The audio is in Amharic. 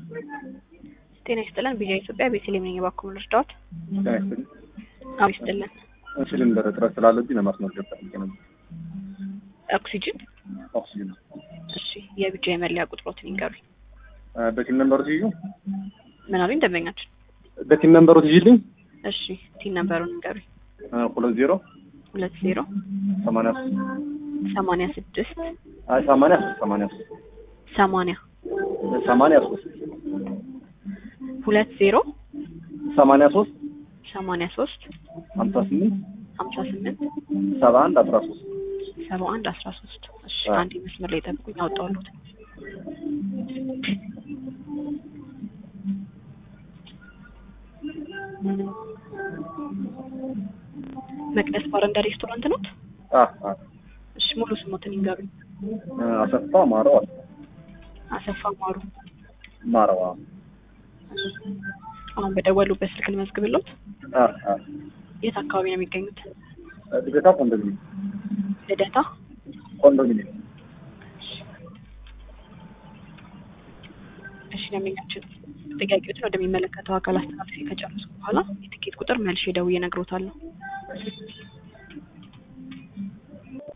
ጤና ይስጥልን ቢጃ ኢትዮጵያ ቤተልሔም ነኝ ባክዎን ልርዳዎት? ጤና ይስጥልን። አዎ ይስጥልን። ሲሊንደር እጥረት ስላለብኝ ለማስመዝገብ ፈልጌ ነበር። ኦክሲጅን? ኦክሲጅን። እሺ የቢጃ የመለያ ቁጥሮትን ይንገሩኝ። በቲን ነምበሩ ትይዩ? ምን አሉኝ ደንበኛችን? በቲን ነምበሩ ትይልኝ? እሺ ቲን ነምበሩን ይንገሩኝ። 20 20 86 86 አይ 83 83 80 83 20 83 83 58 58 71 13 71 13 እሺ አንዴ መስመር ላይ ጠብቁኝ አውጣውልዎት። መቅደስ ባር እንደ ሬስቶራንት ነው? እሺ ሙሉ ስሞትን ይንገሩኝ። አሰፋ ማረዋ። አሰፋ ማሩ ማረዋ። አሁን በደወሉበት ስልክ ልመዝግብልዎት? የት አካባቢ ነው የሚገኙት? ልደታ ኮንዶሚኒየም። ልደታ ኮንዶሚኒየም። እሺ ለምኛችን ጥያቄዎችን ወደሚመለከተው አካል አስተላልፌ ከጨረስኩ በኋላ የትኬት ቁጥር መልሼ ደውዬ እነግሮታለሁ።